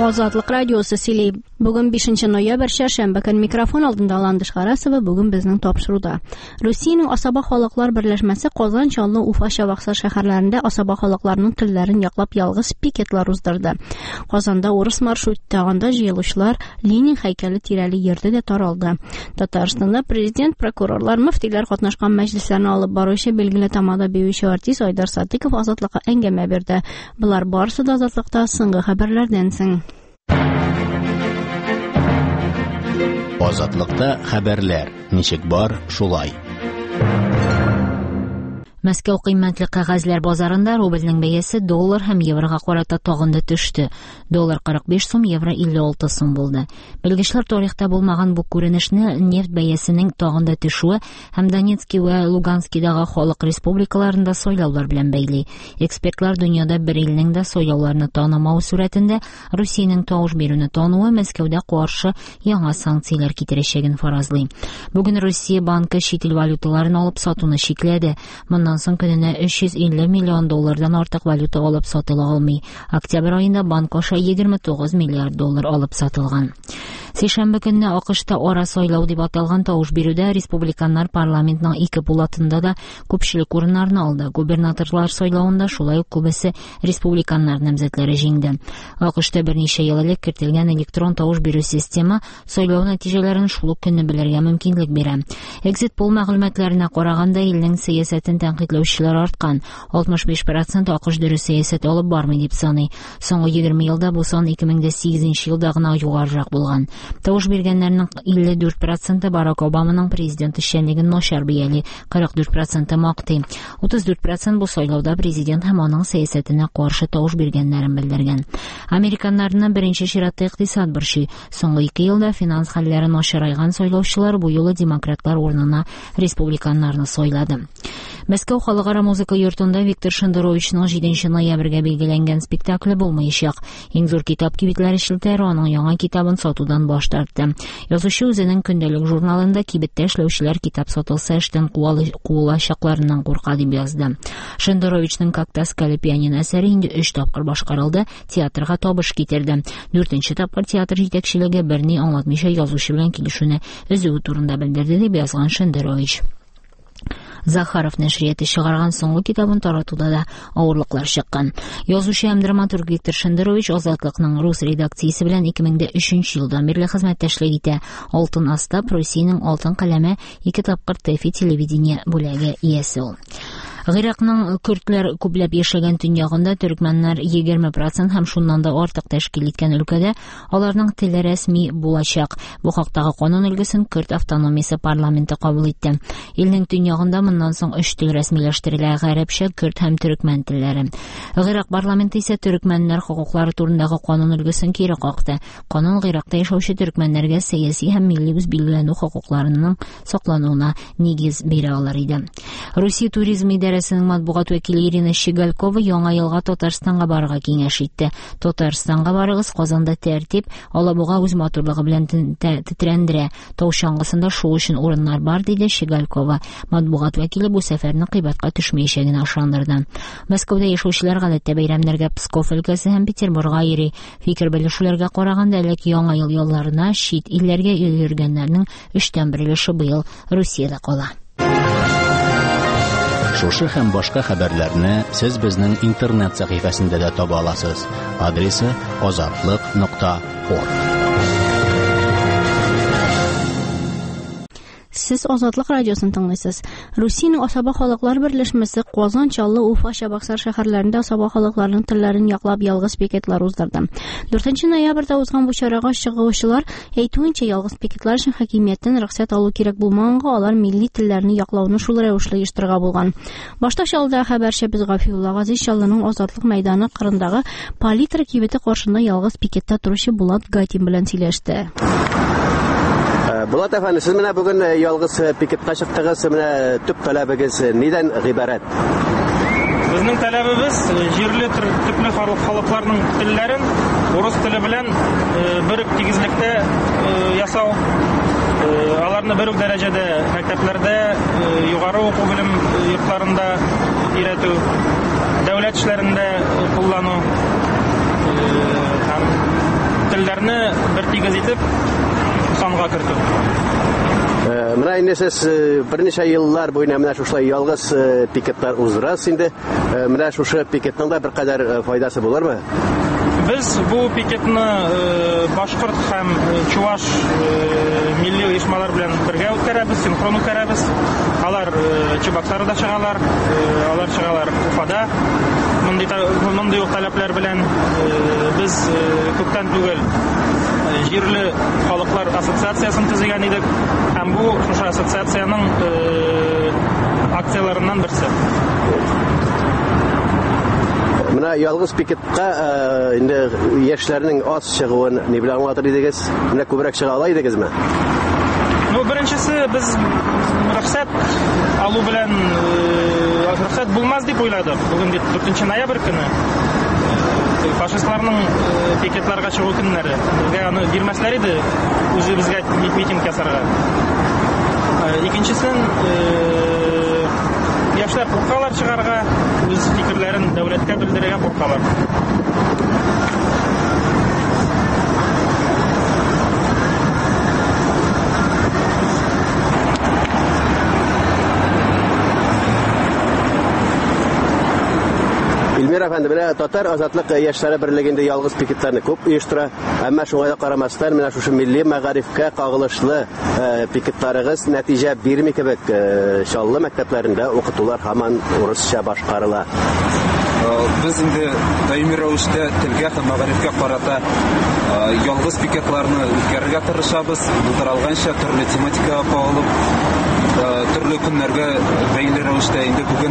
Азатлык радиосы сөйли. Бүген 5 ноябрь шәршәмбе көн микрофон алдында Ландыш Гарасова бүген безнең тапшыруда. Русиянең Асаба халыклар берләшмәсе Казан, Чаллы, Уфа, Чабаксар шәһәрләрендә Асаба халыкларының телләрен яклап ялгыз пикетлар уздырды. Казанда урыс маршруттагында җыелучылар Ленин һәйкәле тирәли йөрде дә таралды. Татарстанда президент, прокурорлар, мөфтиләр катнашкан мәҗлесләрне алып баручы билгеле тамада биюче артист Айдар Садыйков Азатлыкка әңгәмә бирде. Булар барысы да Азатлыкта соңгы хәбәрләрдән соң. Азатлыкта хәбәрләр. Ничек бар, шулай. Мәскәү кыйммәтле кәгазьләр базарында рубльнең бәясе доллар һәм еврога карата тагын да төште. Доллар 45 сум, евро 56 сум булды. Белгечләр тарихта булмаган бу күренешне нефть бәясенең тагын да төшүе һәм Донецкий ва Луганскийдагы халык республикаларында сайлаулар белән бәйли. Экспертлар дөньяда бер илнең дә сайлауларны танымау сурәтендә Русиянең тавыш бирүне тануы Мәскәүдә каршы яңа санкцияләр китерәчәген фаразлый. Бүген Россия банкы чит ил валюталарын алып сатуны шикләде. Моннан соң көненә 350 миллион доллардан артык валюта алып сатыла алмый. Октябрь аенда банк аша 29 миллиард доллар алып сатылган. Сишәмбе көнне АКШта ара сайлау дип аталган тавыш бирүдә республиканнар парламентның 2 пулатында да күпчелек урыннарны алды. Губернаторлар сайлавында шулай ук күбесе республиканнар намзәтләре җиңде. АКШта берничә ел элек кертелгән электрон тавыш бирү система сайлау нәтиҗәләрен шул ук көнне белергә мөмкинлек бирә. Exit poll мәгълүматларына караганда илнең сәясәтен тәнкыйтьләүчеләр арткан. 65% АКШ дөрес сәясәт алып бармый дип саный. Соңгы 20 елда бу сан 2008 елда гына югарырак булган. Тавыш биргәннәрнең 54% Барак Обаманың президент эшчәнлеген начар бәяли, 44% мактый. 34% бу сайлауда президент һәм аның сәясәтенә каршы тавыш биргәннәрен белдергән. Американнарның беренче чиратта икътисад борчый. Соңгы 2 елда финанс хәлләре начарайган сайлаучылар бу юлы демократлар урынына республиканнарны сайлады. Мәскәү халыкара музыка йортында Виктор Шендеровичның 7 ноябрьгә билгеләнгән спектакле булмаячак. Иң зур китап кибетләре шелтәре аның яңа китабын сатудан баш тартты. Язучы үзенең көндәлек журналында кибеттә эшләүчеләр китап сатылса эштән куылачакларыннан курка дип язды. Шендеровичның «Коктаскалы пианино» әсәре инде 3 тапкыр башкарылды, театрга табыш китерде. 4нче тапкыр театр җитәкчелеге берни аңлатмыйча язучы белән килешүне өзү турында белдерде дип язган Шендерович. Захаров нәшрияты чыгарган соңгы китабын таратуда да авырлыклар чыккан. Язучы һәм драматург Виктор Шендерович Азатлыкның рус редакциясе белән 2003 елдан бирле хезмәттәшлек итә. Алтын Астап Россиянең алтын каләме 2 тапкыр ТЭФИ телевидение бүләге иясе ул. Гыйракның көрдләр күпләп яшәгән төньягында төркмәннәр 20% һәм шуннан да артык тәшкил иткән өлкәдә аларның теле рәсми булачак. Бу хактагы канун өлгесен Көрд автономиясе парламенты кабул итте. Илнең төньягында моннан соң 3 тел рәсмиләштерелә: гарәпчә, көрд һәм төркмән телләре. Гыйрак парламенты исә төркмәннәр хокуклары турындагы канун өлгесен кире какты. Канун Гыйракта яшәүче төркмәннәргә сәяси һәм милли үз билгеләнү хокукларының саклануына нигез бирә алар иде. Русия туризм идарәсенең матбугат вәкиле Ирина Щеголькова яңа елга Татарстанга барырга киңәш итте. Татарстанга барыгыз, Казанда тәртип, Алабуга үз матурлыгы белән тетрәндерә. Тау чаңгысында шул өчен урыннар бар, диде Щеголькова. Матбугат вәкиле бу сәфәрне кыйбатка төшмәячәген ышандырды. Мәскәүдә яшәүчеләр гадәттә бәйрәмнәргә Псков өлкәсе һәм Петербургка йөри. Фикер белешүләргә караганда, элек яңа ел ялларына чит илләргә йөргәннәрнең 3тән 1 өлеше быел Русиядә кала. Шушы һәм башка хәбәрләрне сез безнең интернет сәхифәсендә дә таба аласыз. Адресы azatlyk.org. Сез Азатлык радиосын тыңлыйсыз. Русиянең Асаба халыклар берләшмәсе Казан, Чаллы, Уфа, Чабаксар шәһәрләрендә Асаба халыкларының телләрен яклап ялгыз пикетлар уздырды. 4 ноябрьдә узган бу чарага чыгучылар әйтүенчә, ялгыз пикетлар өчен хакимияттән рөхсәт алу кирәк булмаганга, алар милли телләрне яклауны шул рәвешле оештырырга булган. Башта Чаллыда хәбәрче без Гафиулла Газиз Чаллының Азатлык мәйданы кырындагы Палитра кибете каршында ялгыз пикетта торучы Булат Гатин белән сөйләште. Булат әфәнде, сез менә бүген ялгыз пикетка чыктыгыз, менә төп талабыгыз нидән гыйбарәт? Безнең талабыбыз җирле төпле халыкларның телләрен урыс теле белән бер тигезлектә ясау, аларны бер үк дәрәҗәдә мәктәпләрдә, югары уку белем йортларында өйрәтү, дәүләт эшләрендә куллану һәм бер тигез итеп санга кертү. Менә инде сез берничә еллар буена менә шулай ялгыз пикетлар уздырасыз инде. Менә шушы пикетның да беркадәр файдасы булырмы? Biz bu piketni Башкорт һәм Чуваш милли оешмалар белән бергә үткәрәбез, синхрон үткәрәбез. Алар Чебоксарда чыгалар, алар чыгалар Уфада. Мондый ук таләпләр белән без күптән түгел җирле халыклар ассоциациясын төзегән идек. Һәм бу шушы ассоциациянең акцияларыннан берсе. Менә ялгыз пикетка инде яшьләрнең аз чыгуын ни белән аңлатыр идегез? Менә күбрәк чыга ала идегезме? Ну, беренчесе без рөхсәт алу белән рөхсәт булмас дип уйладык. Бүген 4 ноябрь көне фашистларның пикетларга чыгу көннәре. Безгә аны бирмәсләр иде, үзебезгә митинг ясарга. Икенчесен яшьләр куркалар чыгарга, үз фикерләрен дәүләткә белдерергә куркалар. Илмир әфәнде, менә Татар азатлык яшьләре берлегендә ялгыз пикетларны күп оештыра, әмма шуңа да карамастан менә шушы милли мәгарифкә кагылышлы пикетларыгыз нәтиҗә бирми кебек, Чаллы мәктәпләрендә укытулар һаман урысча башкарыла. Без инде даими рәвештә телгә һәм мәгарифкә карата ялгыз пикетларны үткәрергә тырышабыз. Булдырылганча төрле тематикага кагылып, төрле көннәргә бәйле рәвештә инде бүген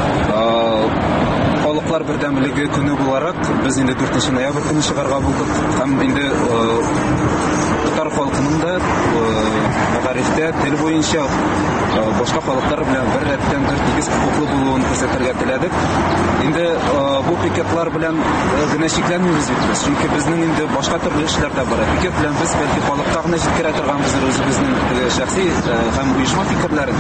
халыклар бердәмлеге көне буларак без инде 4 ноябрь көне чыгарга булдык. Һәм инде татар халкының да мәгарифтә тел буенча башка халыклар белән бер рәттән тигез хокуклы булуын күрсәтергә теләдек. Инде бу пикетлар белән генә чикләнмибез бит без. Чөнки безнең инде башка төрле эшләр дә бар. Пикет белән без бәлки халыкка гына җиткерә торганбыз үзебезнең шәхси һәм оешма фикерләрен.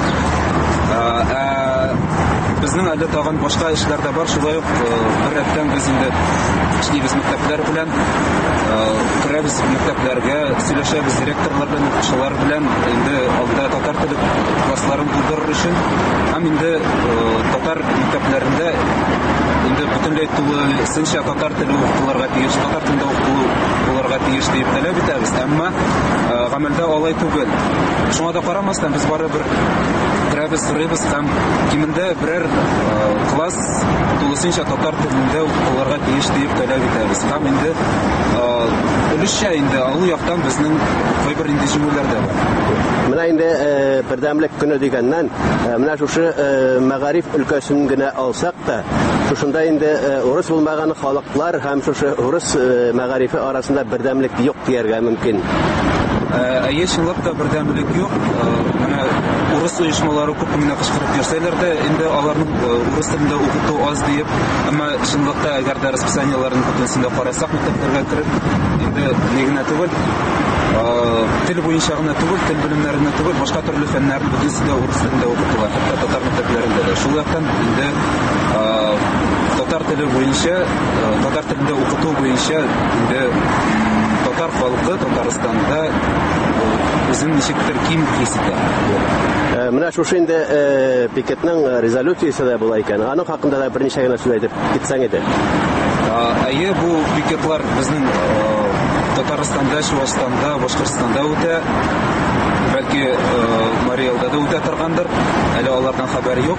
Безнең әле тагын башка эшләр дә бар. Шулай ук бер рәттән без инде эшлибез мәктәпләр белән, керәбез мәктәпләргә, сөйләшәбез директорлар белән, укучылар белән, инде алда татар теле классларын булдырыр өчен. Һәм инде татар мәктәпләрендә инде бөтенләй тулысынча татар теле укытылырга тиеш, татар телендә укытылырга тиеш дип таләп итәбез. Әмма гамәлдә алай түгел. Шуңа да карамастан без барыбер керәбез, сорыйбыз һәм кимендә берәр класс тулысынча татар телендә укытылырга тиеш дип таләп итәбез. Һәм инде өлешчә инде алу яктан безнең кайбер инде җиңүләр дә бар. Менә инде бердәмлек көне дигәннән, менә шушы мәгариф өлкәсен генә алсак та, шушында инде урыс булмаган халыклар һәм шушы урыс мәгарифе арасында бердәмлек юк дияргә мөмкин. Әйе, чынлап та бердәмлек юк. Менә урыс оешмалары күп кенә кычкырып йөрсәләр дә, инде аларның урыс телендә укыту аз диеп, әмма чынлыкта әгәр дә расписаниеларын бөтенсендә карасак, мәктәпләргә кереп, инде нигенә түгел, тел буенча гына түгел, тел белемнәренә түгел, башка төрле фәннәрне бөтенсендә урыс телендә укытыла, хәтта татар мәктәпләрендә дә. Шул яктан инде татар теле буенча, татар телендә укыту буенча инде татар халкы Татарстанда үзен ничектер ким хис итә. Менә шушы инде пикетның резолюциясе дә була икән. Аның хакында да берничә генә сүз әйтеп китсәң иде. Әйе, бу пикетлар безнең Татарстанда, Чувашстанда, Башкортстанда үтә. Бәлки Мария Элда да үтә торгандыр. Әле алардан хәбәр юк.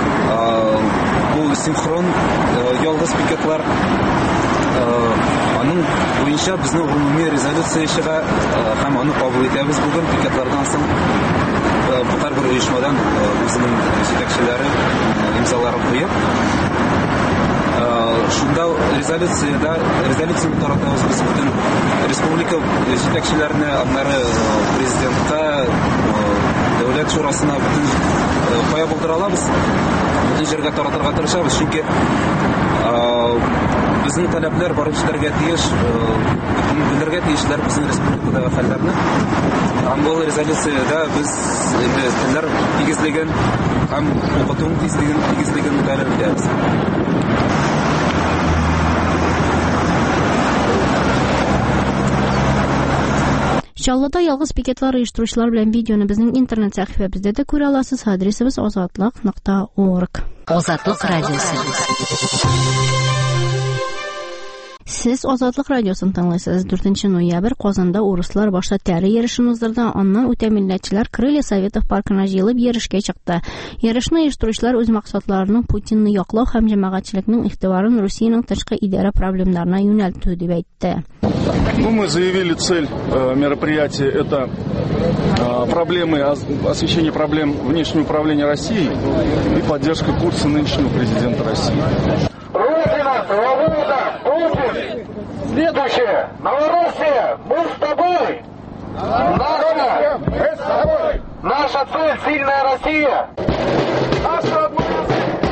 Бу синхрон ялгыз пикетлар аның буенча безнең гомуми резолюция чыга һәм аны кабул итәбез бүген пикетлардан соң. Һәр бер оешмадан үзенең җитәкчеләре имзаларын куеп, шунда резолюцияне таратабыз без бөтен республика җитәкчеләренә, аннары президентка, дәүләт шурасына бөтен кая булдыра алабыз. Бөтен җиргә таратырга тырышабыз, чөнки безнең таләпләр барып җитәргә тиеш, белергә тиешләр безнең республикадагы хәлләрне. Һәм бу резолюциядә без инде телләр тигезлеген һәм укыту тигезлеген таләп итәбез. Чаллыда ялгыз пикетлар оештыручылар белән видеоны безнең интернет сәхифәбездә дә күрә аласыз. Адресыбыз azatlык.org. Азатлык радиосы. Сез Азатлык радиосын тыңлыйсыз. 4 ноябрь Казанда урыслар башта тәре ярышын уздырды. Аннан үтә милләтчеләр Крылья Советов паркына җыелып ярышка чыкты. Ярышны оештыручылар үз максатларының Путинны яклау һәм җәмәгатьчелекнең игътибарын Россиянең тышкы идарә проблемнарына юнәлтү дип әйтте. Мы заявили цель мероприятия – это освещение проблем внешнего управления Россией и поддержка курса нынешнего президента России. Родина, свобода, Путин! Следующее. Новороссия, мы с тобой! Наша цель – сильная Россия! Наша родная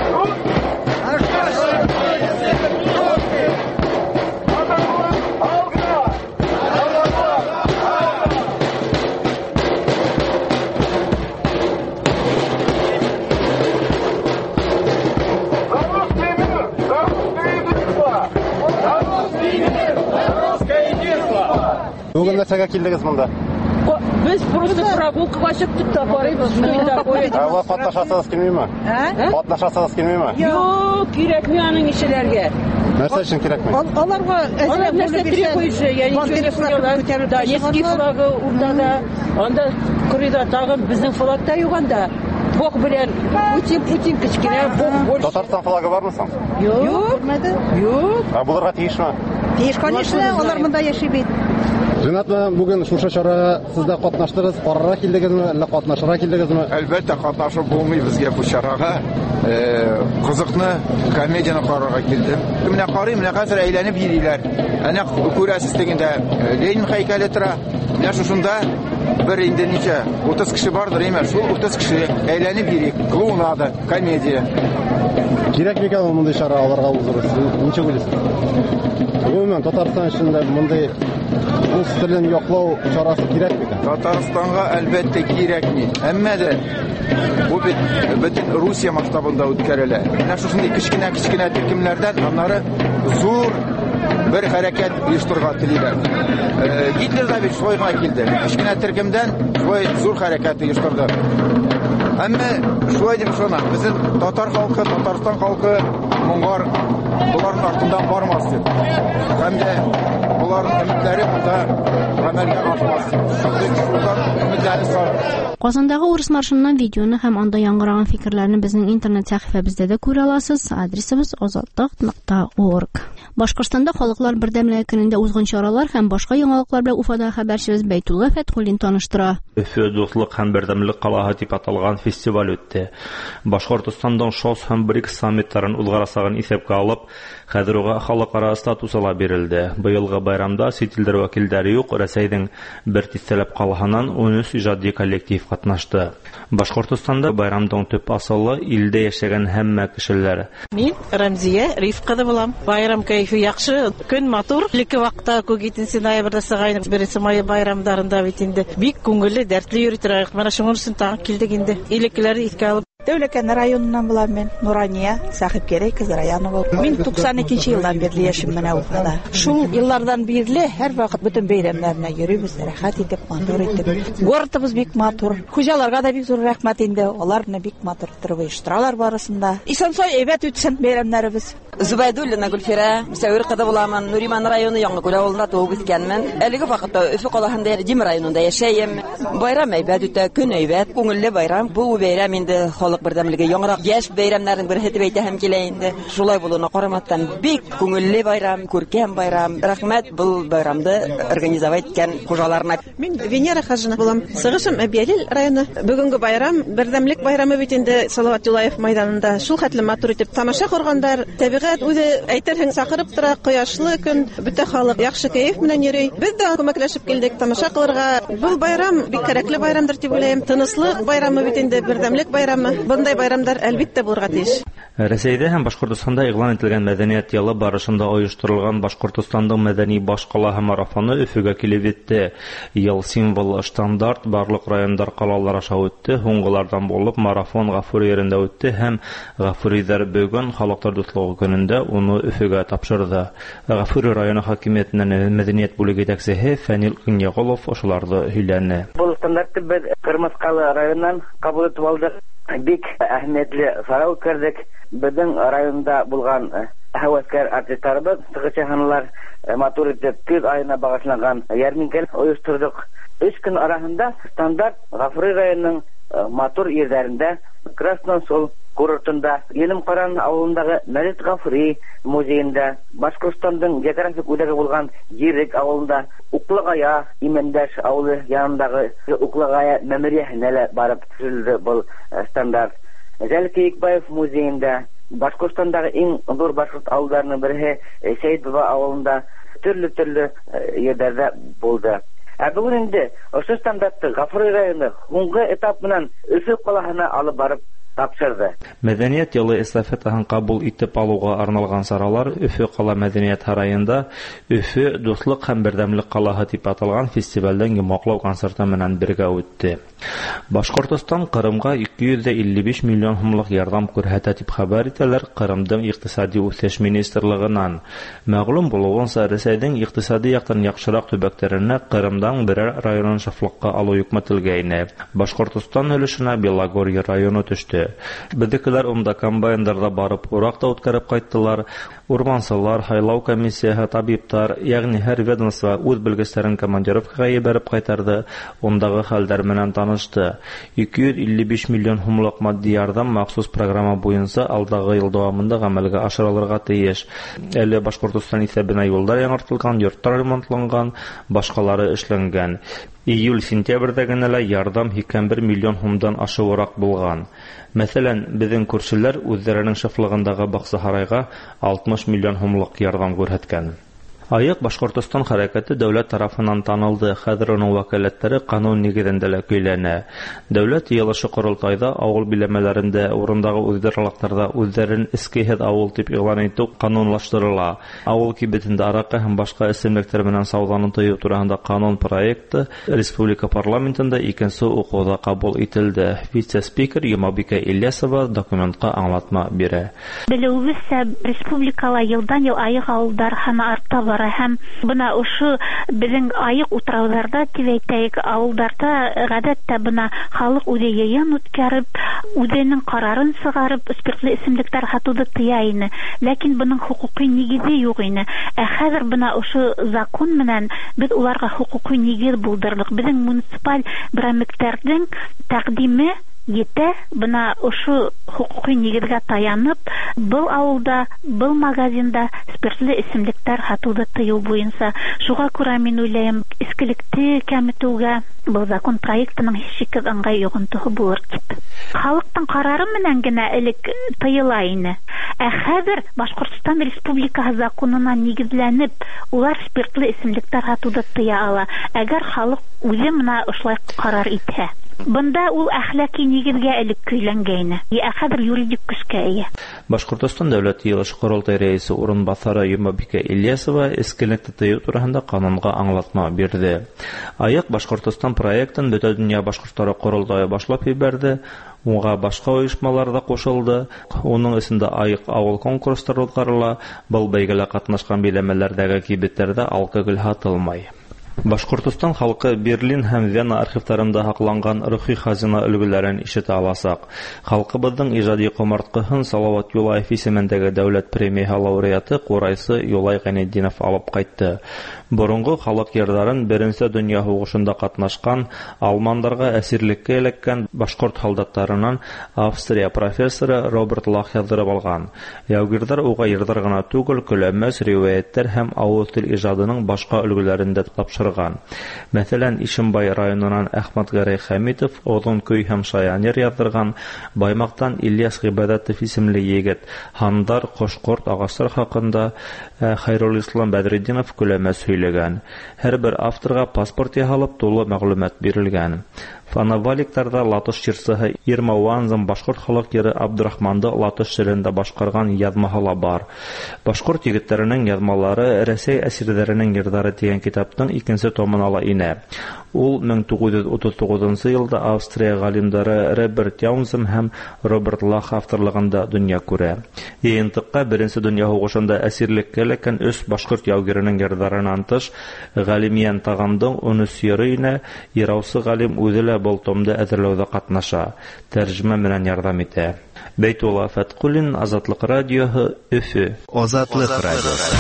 Бүгін нәрсәгә килдегез монда? Без просто прогулкага чыктык та барыбыз. Алла катнашасыз килмейме? Катнашасыз килмейме? Юк, кирәкми аның ишеләргә. Нәрсә өчен кирәкми? Аларга нәрсә требующий, я ничего да, Невский флагы уртада, анда Кырыйда тагын безнең флаг та юганда. Бог белән Путин кичкенә Бог. Татарстан флагы бармы соң? Юк, юк. А булырга тиешме? Тиеш, конечно, алар монда яши бит. Җинатма, бүген шушы чарага сез дә катнаштыгыз, карарга килдегезме, әллә катнашырга килдегезме? Әлбәттә катнашып булмый безгә бу чарага. Кызыкны, комедияны карарга килдем. Менә карыйм, менә хәзер әйләнеп йөриләр. Әнә күрәсез тегендә Ленин һәйкәле тора. Менә шушында бер инде ничә 30 кеше бардыр, әмма шул 30 кеше әйләнеп йөри. Клоунада, комедия. Кирәк микән мондый чара аларга узырыз? Ничә уйлыйсыз? Гомумән Татарстан өчен мондый рус телен яклау чарасы кирәк микән? Татарстанга әлбәттә кирәкми. Әмма дә бу бөтен Русия масштабында үткәрелә. Менә шушындый кичкенә төркемнәрдән аннары зур бер хәрәкәт оештырырга телиләр. Гитлер да бит шулай гына килде. Кичкенә төркемдән шулай зур хәрәкәт оештырды. Әмма шулай дип шуна, безнең татар халкы, Татарстан халкы моңар буларның артыннан бармас дип. Һәм дә буларның өметләре монда гамәлгә ашмас. Шулай өметләре сар. Казандагы урыс маршыннан видеоны һәм анда яңгыраган фикерләрне безнең интернет сәхифәбездә дә күрә аласыз. Адресыбыз azatlык.org. Башкортстанда халыклар бердәмлеге көнендә узган чаралар һәм башка яңалыклар белән Уфада хәбәрчебез Бәйтулла Фәтхуллин таныштыра. Өфө дуслык һәм бердәмлек калаһы дип аталган фестиваль үтте. Башкортстандан ШОС һәм БРИКС саммитларын узгара сагын исәпкә алып, хәзер уга халыкара статус ала бирелде. Быелгы байрамда сит илдер вәкилләре юк, Рәсәйнең бер тистәләп калаһынан 13 иҗади коллектив катнашты. Башкортстанда байрамның төп асылы илдә яшәгән һәммә кешеләр. Мин Рамзия Рифкада булам. Байрам кайфы яхшы, көн матур. Леке вакытта күгитен ноябрьдә сыгайны. Беренче май байрамдарында бит инде бик күңелле, дәртле йөри торак. Менә шуның өчен тагы килдек инде. Илекләре иткә алып Дәүләкән районыннан булам мен. Нурания, Сахипкерей кыз районы бу. Мин 92 елдан бирле яшим менә Уфада. Шул еллардан бирле һәр вакыт бөтен бәйрәмнәренә йөрибез, рәхәт итеп, матур итеп. Городыбыз бик матур. Хуҗаларга да бик зур рәхмәт инде. Алар менә бик матур итеп оештыралар барысында. Исән-сай әйбәт үтсен бәйрәмнәребез. Зубайдуллина Гөлфирә, Сәүр кызы буламын. Нуриман районы Яңгыкүл авылында туып үскәнмен. Әлеге вакытта Өфө калаһында Дим районында яшәйм. Байрам әйбәт үтә, көн әйбәт, күңелле байрам. Бу бәйрәм инде халык бердәмлеге яңгырак яшь бәйрәмнәрнең берсе дип әйтәм килә инде. Шулай булуына карамастан бик күңелле байрам, күркәм байрам. Рәхмәт бу байрамды организовать иткән хуҗаларына. Мин Венера Хажина булам. Сыгышым Әбиялил районы. Бүгенге байрам бердәмлек байрамы бит инде Салават Юлаев мәйданында. Шул хәтле матур итеп тамаша кылгандар. Табигать үзе әйтерһең сакырып тора, кояшлы көн, бөтә халык яхшы кайф белән йөри. Без дә күмәкләшеп килдек тамаша кылырга. Бу байрам бик кирәкле байрамдыр дип уйлыйм. Тынычлык байрамы бит инде бердәмлек байрамы. Бундай байрамдар әлбәттә булырга тиеш. Рәсәйдә һәм Башкортостанда игълан ителгән мәдәният елы барышында оештырылган Башкортостандың мәдәни баш калаһы марафоны Өфөгә килеп җитте. Ел символы стандарт барлык райондар, калалар аша үтте. Һуңгылардан булып марафон Гафури ерендә үтте һәм Гафуриләр бүген халыклар дуслыгы көнендә уны Өфөгә тапшырды. Гафури районы хакимиятенең мәдәният бүлеге җитәкчесе Фәнил Кынягулов ошыларны һөйләне. Бу стандартты без Кырмыскалы районыннан кабул итеп алдык. Бик әһмиятле сарау үткәрдек. Безнең районда булган һәвәскәр артистларыбыз сыгычаханлар матур итеп көз айына багышланган ярминкә оештырдык. 3 көн арасында стандарт Гафури районының матур ерләрендә Красносол курортында, Елем-Каран авылындагы Мәлит Гафури музеенда, Башкортостандың географик үзәге булган Җирек авылында, Уклыгая Имәндәш авылы янындагы Уклыгая мәмериясенә барып төзелде бу стандарт. Жәлки Икбаев музеенда, Башкортостандагы иң зур башкорт авылларының бере Сәйдбаба авылында төрле ерләрдә булды. Бүген инде ошо стандартты Гафури районы һуңгы этап менән Өфө калаһына алып барып тапшырды. Мәдәният елы эстафетаһын кабул итеп алуга арналган саралар Өфө кала мәдәният һарайында Өфө дуслык һәм бердәмлек калаһы дип аталган фестивальдән йомаклау концерты менән бергә үтте. Башкортостан Кырымга 255 миллион һумлык ярдәм күрсәтә дип хәбәр итәләр Кырымдың икътисади үсеш министрлыгыннан. Мәгълүм булуынча, Рәсәйнең икътисади яктан яхшырак төбәкләренә Кырымдан берәр районын шафлыкка алу юкмәтелгәйне. Башкортостан өлешенә Белогорье районы төште. Бездекеләр унда комбайннарда барып урак та үткәреп кайттылар. Урмансылар, хайлау комиссияһы, табиблар, ягъни һәр ведомство үз белгечләрен командировкага ебәреп кайтарды. Ундагы хәлләр менән танышты. 255 миллион һумлык матди ярдәм махсус программа буенча алдагы ел дәвамында гамәлгә ашырылырга тиеш. Әле Башкортостан исәбенә юллар яңартылган, йортлар ремонтланган, башкалары эшләнгән. Июль-сентябрьдә генә ярдәм 51 миллион һумдан ашыграк булган. Мәсәлән, безнең күршеләр үзләренең шафлыгындагы бакса-һарайга 60 миллион һумлык ярдәм күрсәткән. Аек Башкортостан хәрәкәте дәүләт тарафыннан танылды. Хәзер уның вәкаләтләре канун нигезендә көйләнә. Дәүләт йыелышы корылтайда авыл биләмәләрендә урындагы үздәрлектәрдә үзләрен искеһед авыл дип игълан итү канунлаштырыла. Авыл кибетендә аракы һәм башка эсемлектәр белән сауданы тыю турында канун проекты республика парламентында икенче укуда кабул ителде. Вице-спикер Юмабика Ильясова документка аңлатма бирә. Белүебезчә, республикала елдан-ел аек авылдар һәм арта һәм бына ушу безнең аек утрауларда тивәйтәек авылдарда гадәттә бына халык үзе йыйын үткәреп, үзенең карарын чыгарып, спиртлы исемлектәр хатуды тыя ине. Ләкин буның хукукый нигезе юк ине. Хәзер бына ушу закон менән без уларга хукукый нигез булдырдык. Безнең муниципаль берәмлектәрнең тәкъдиме Ете, бына ушу хукукый нигезгә таянып, был авылда, был магазинда спиртлы исемлектәр хатуды тыю буенча. Шуга күрә мин уйлыйм, искелекте кәметүгә был закон проектының һичшиксез аңгай йогынтыгы булыр дип. Халыктың карары менән генә элек тыела ине. Хәзер Башкортстан Республикасы законына нигезләнеп, улар спиртлы исемлектәр хатуды тыя ала. Әгәр халык үзе менә ошлай карар итә. Бында ул әхлаки нигезгә элек көйләнгәйне. Хәзер юридик көчкә ия. Башкортостан дәүләт йыелышы корылтай рәисе урынбасары Юмабика Ильясова искелекте тыю турында канунга аңлатма бирде. Аек Башкортостан проектын бөтен дөнья башкортлары корылтайы башлап ибәрде. Уңга башка оешмалар да кушылды. Уның исендә аек авыл конкурслары узгарыла. Был бәйгелә катнашкан биләмәләрдәге кибетләрдә алкоголь һатылмай. Башкортостан халкы Берлин һәм Вена архивларында һакланган рухи хазина өлгеләрен ишетә аласак. Халкыбызның иҗади комарткысын Салават Юлаев исемендәге дәүләт премия лауреаты Курайсы Юлай Гайнетдинов алып кайтты. Борынгы халык йырдарын Беренче дөнья сугышында катнашкан, алмандарга әсирлеккә эләккән башкорт солдаттарынан Австрия профессоры Роберт Лах яздырып алган. Яугирдар уга йырдар гына түгел, көләмәс риваяттер һәм авыз тел иҗадының башка өлгеләрендә тапшырылган. торган. Мәсәлән, Ишембай районынан Әхмәт Гәрәй Хәмитов, Оҙон көй һәм шаянер яҙҙырған, Баймаҡтан Ильяс Ғибәҙәтов исемле егет, һандар, ҡош-ҡорт, ағастар хаҡында Хәйрулислам Бәҙретдинов күләмәс һөйләгән. Һәр бер авторға паспорт яһалып, тулы мәғлүмәт бирелгән. Фановаликтарда латыш җырсыһы Ирма Уанзым башҡорт халыҡ йыры Абдрахманды латыш телендә башҡарған яҙмаһы ла бар. Башҡорт егеттәренең яҙмалары Рәсәй әсирҙәренең йырҙары тигән китаптың 2-нче томына ла инә. Ул 1939 йылда Австрия галимдары Роберт Яунзем һәм Роберт Лах авторлығында донъя күрә. Йыйынтыҡҡа Беренсе донъя һуғышында әсирлеккә эләккән 3 башҡорт яугирының йырҙарынан тыш, Ғалимйән Тағандың 13 йыры инә, Ираусы Ғалим үҙе лә был томды әҙерләүҙә ҡатнаша, тәржемә менән ярҙам итә. Бәйтулла Фәтҡуллин, Азатлыҡ радиоһы, Өфө. Азатлыҡ радиосы.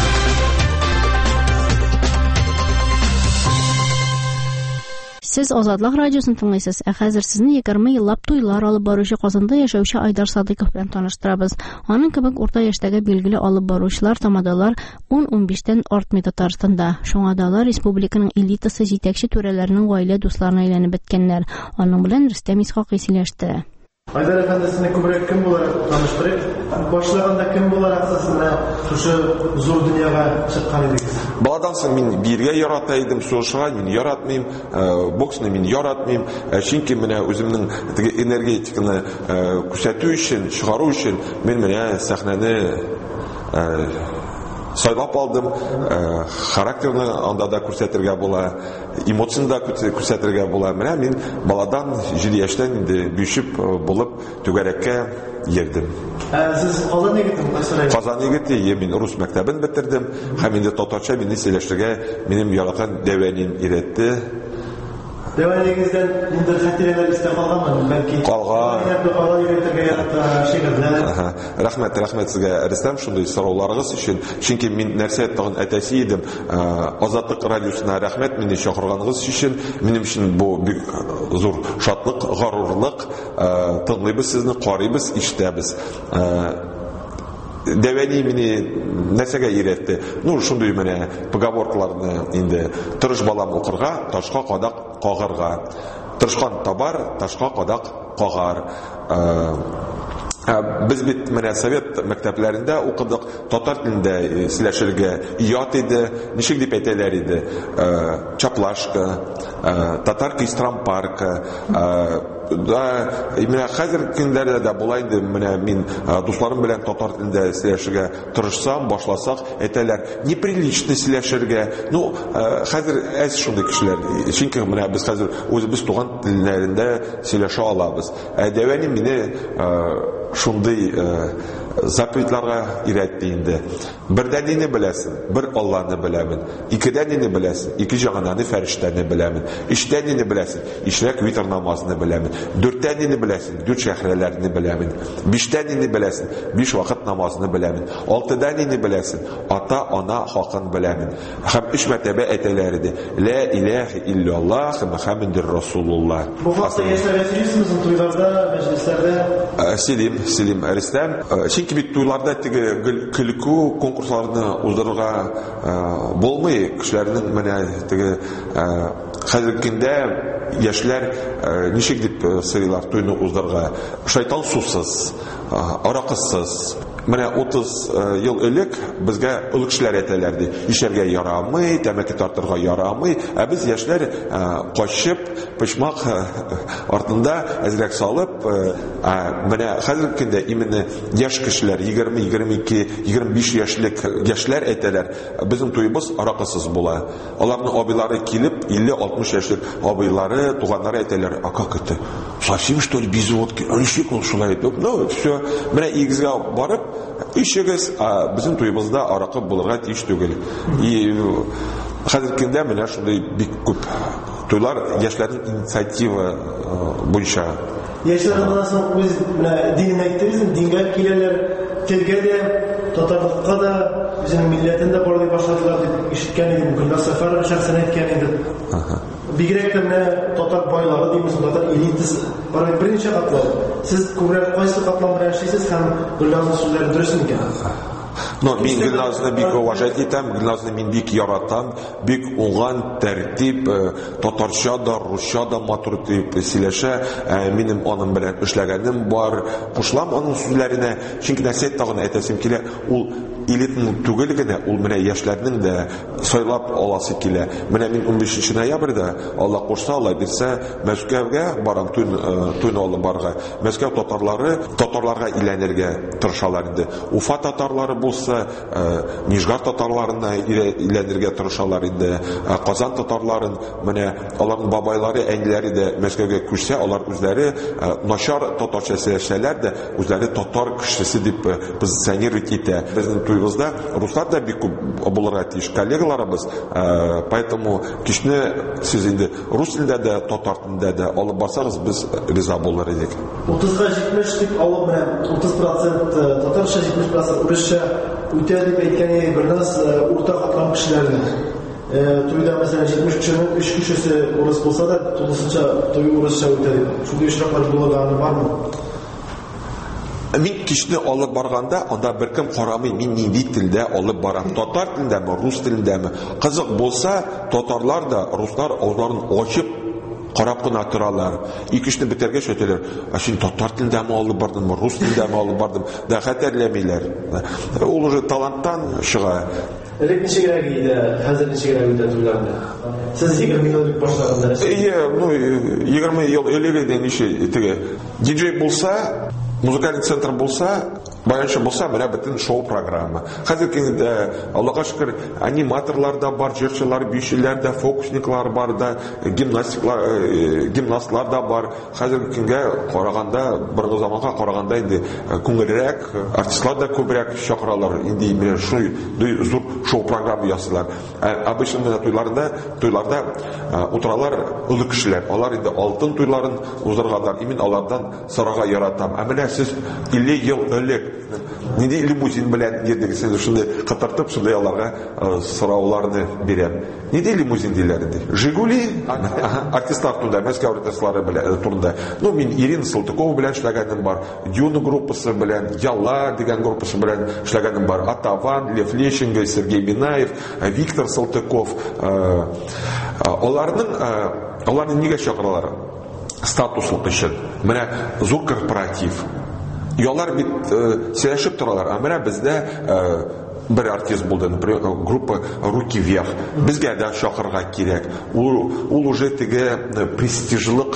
Сез Азатлык радиосын тыңлайсыз. Хәзер сезне 20 йыллап туйлар алып баручы Казанда яшәүче Айдар Садыйков белән таныштырабыз. Аның кебек урта яшьтәге билгеле алып баручылар, тамадалар 10-15тән артмый Татарстанда. Шуңа да алар республиканың элитасы җитәкче түрәләренең гаилә дусларына әйләнеп беткәннәр. Аның белән Рөстәм Исхаҡи сөйләште. Айдар әфәндесіне күбірек кім буларак таныштырып, башлағанда кім буларак сізді шушы зур дөньяға шыққан едіңіз? Баладан соң мен бирге ярата идем, сугышка мен яратмыйм, боксны мен яратмыйм. Чөнки менә үземнең энергетиканы күрсәтү өчен, чыгару өчен мен менә сәхнәне сайлап алдым. Характерны анда да күрсәтергә була, эмоцияны да күрсәтергә була. Менә мин баладан 7 яшьтән инде бишеп булып түгәрәккә йөрдем. Сез Казан егетеме? Казан егете, мин рус мәктәбен бетердем. Һәм инде татарча мине сөйләшергә минем яраткан Дәвәнин өйрәтте. Дәвәнигездән инде хатирәләр истә калганмы? Бәлки калган. Рәхмәт сезгә, Рөстәм, шундый сорауларыгыз өчен. Чөнки мин нәрсә тагын әтәсе идем. Азатлык радиосына рәхмәт мине чакырганыгыз өчен. Минем өчен бу бик зур шатлык, горурлык. Тыңлыйбыз сезне, карыйбыз, ишетәбез. Дәвәни мине нәрсәгә өйрәтте? Шундый менә поговоркаларны инде тырыш балам укырга, ташка кадак кагарга. Тырышкан табар, ташка кадак кагар. Без бит менә совет мәктәпләрендә укыдык, татар телендә сөйләшергә ият иде, ничек дип әйтәләр иде? Чаплашка, татар Истрампарка. Менә хәзер көндәрдә дә була инде, менә мин дусларым белән татар телендә сөйләшергә тырышсам, башласак, әйтәләр, неприлично сөйләшергә. Хәзер әз шундый кешеләр. Чөнки менә без хәзер үзебез туган телләрендә сөйләшә алабыз. Дәвәни мине шундый запретларга өйрәтте инде. Бердән инде беләсен, бер Алланы беләмен. Икедән инде беләсен, ике җананы фәрештәне беләмен. Өчтән инде беләсен, ишләк витр намазını беләмен. Дүрттән инде беләсен, дүрт шәһрәләрне беләмен. Биштән инде беләсен, 5 вакыт намазını беләмен. Алтыдан инде беләсен, ата-ана хакын беләмен. Һәм 3 мәртәбә әйтәләр иде. Ла илаха илляллах Мөхәммәдур Расулуллах. Бу вакытта яшәргә сөйлисезме туйларда, мәҗлесләрдә? Силим, Рөстәм, чөнки бит туйларда теге көлкү конкурсларны уздырырга булмый. Кешеләрнең менә теге хәзерге көндә яшьләр ничек дип сыйлар туйны уздырырга? Шайтан сусыз, аракысыз. Менә 30 ел элек безгә олы кешеләр әйтәләр ди, ишәргә ярамый, тәмәке тартырга ярамый, ә без яшьләр качып, пычмак артында әзрәк салып, менә хәзерге көндә именно яшь кешеләр, 20, 22, 25 яшьлек яшьләр әйтәләр, безнең туйыбыз аракысыз була. Аларның абыйлары килеп, 50-60 яшьлек абыйлары, туганнары әйтәләр, а как это? Совсем что ли без водки? Ничек ул шулай дип. Всё, менә игезгә барып ишегез, безнең туйыбызда аракы булырга тиеш түгел. Хәзерге көндә менә шундый бик күп туйлар яшьләрнең инициатива буенча. Яшьләр буласың, үз менә динне әйттегез, дингә киләләр, телгә дә, татарлыкка да, безнең милләтен дә барлый башладылар дип ишеткән идем. Гөлнар Сәфәрова шәхсән әйткән иде. Бигрәк тә менә татар байлары димез, татар элитасы. Беренче катлау. Сез күбрәк кайсы катлам белән эшлисез һәм Гөлнарның сүзләре дөресме икән? Но мин Гөлназны бик уважать итәм, Гөлназны мин бик яратам, бик уңган, тәртип, татарча да, русча да матур итеп сөйләшә. Минем аның белән эшләгәнем бар. Кушылам аның сүзләренә, чөнки нәрсә тагын әйтәсем килә, ул элитның түгел генә, ул менә яшьләрнең дә сайлап аласы килә. Менә мин 15 ноябрьдә, Алла кушса, Алла бирсә, Мәскәүгә барам, туйны алып барга. Мәскәү татарларга иләнергә тырышалар инде. Уфа татарлары булса, Нижгар татарларына иләнергә тырышалар инде. Казан татарларын, менә аларның бабайлары, әниләре дә Мәскәүгә күчсә, алар үзләре начар татарча сөйләсәләр дә, үзләре татар кешесе дип позиционировать итә. Безнең туйыбызда руслар да бик булырга тиеш, коллегаларыбыз. Поэтому кичне сез инде рус телендә дә, татар телендә дә алып барсагыз, без риза булыр идек. 30-га 70 дип алып менә 30% татарча, 70% урысча үтә дип әйткәне берназ урта катлам кешеләрне. Туйда mesela 70 кешенең 3 кешесе урыс булса да, тулысынча туй урысча үтә дип. Шундый очраклар булганы бармы? Мин кичне алып барганда, анда беркем карамый, мин нинди телдә алып барам, татар телендәме, рус телендәме. Кызык булса, татарлар да, руслар авызларын ачып карап кына торалар. Икешне бетергәч әйтәләр, "Син татар телендәме алып бардыңмы, рус телендәме алып бардым?" Да хәтерләмиләр. Ул уже таланттан чыга. Элек ничегрәк иде, хәзер ничегрәк иде туйларда? Сез 20 ел башлаганда. 20 ел элек иде ничә теге. Диджей булса, музыкальный центр булса, баянчы булса, менә бөтен шоу программа. Хәзер Аллаһка шөкер, аниматорлар да бар, җырчылар, биючеләр да, фокусниклар бар да, гимнастлар да бар. Хәзер көнгә караганда, бер заманга караганда инде күңелрәк, артистлар да күбрәк чакыралар. Инде менә шуй зур шоу программа ясыйлар. Обычно туйларда утыралар олы кешеләр. Алар инде алтын туйларын уздырганнар. Мин алардан сорарга яратам. Менә сез 50 ел элек нинди лимузин белән йөрдегез, шундый кытыртып, шундый аларга сорауларны бирәм. Нинди лимузин диләр инде? Жигули, артистлар турында, Мәскәү артистлары белән турында. Мин Ирина Салтыкова белән эшләгәнем бар, Дюна группасы белән, Ялла дигән группасы белән эшләгәнем бар, Атаван, Лев Лещенко, Сергей Минаев, Виктор Салтыков. Аларны нигә чакыралар? Статуслык өчен. Менә зур корпоратив. Ялар бит сөйләшеп торалар. Менә бездә бер артист булды, например, группа Руки вверх. Безгә дә чакырга кирәк. Ул уже теге престижлык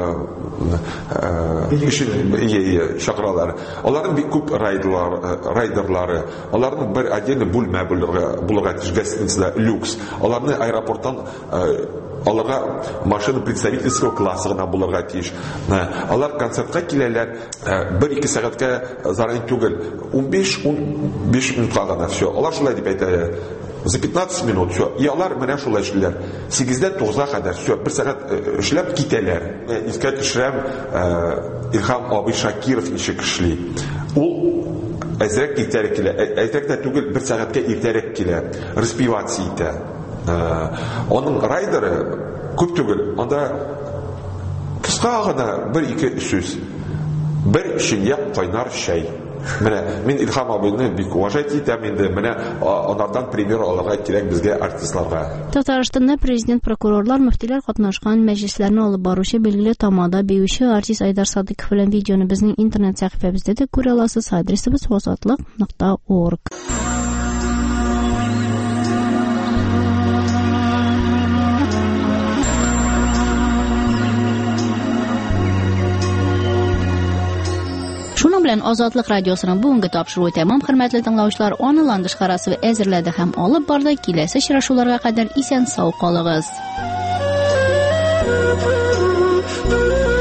чакыралар. Аларның бик күп райдерлары. Аларның бер отдельно бүлмә булырга тиеш, гостиница люкс. Аларны аэропорттан аларга машина представительского классы гына булырга тиеш. Алар концертка киләләр, 1-2 сәгатькә заран түгел, 15 минутка гына все. Алар шулай дип әйтәләр. За 15 минут все. И алар менә шулай эшләр. 8-дән 9-га кадәр все, 1 сәгать эшләп китәләр. Искә төшерәм, Илһам абый Шакиров ничек эшли. Ул әзрәк иртәрәк килә. Әзрәк тә түгел, 1 сәгатькә иртәрәк килә. Распеваться итә. Onun райдеры күп түгел. Анда кыска гына 1-2 сүз. Бер шиньяк кайнар чәй. Менә мин Илһам абыйны бик уважать итәм инде. Менә анардан пример алырга кирәк безгә артистларга. Татарстанда президент, прокурорлар, мөфтиләр катнашкан мәҗлесләрне алып баручы билгеле тамада биюче артист Айдар Садыйков белән видеоны безнең интернет сәхифәбездә дә күрә аласыз. Адресыбыз wasatlык.org. Шуның белән Азатлык радиосының бүгенге тапшыруы тәмам, хөрмәтле тыңлаучылар. Аны ландыш карасы әзерләде һәм алып барды. Киләсе очрашуларга кадәр исән сау калыгыз.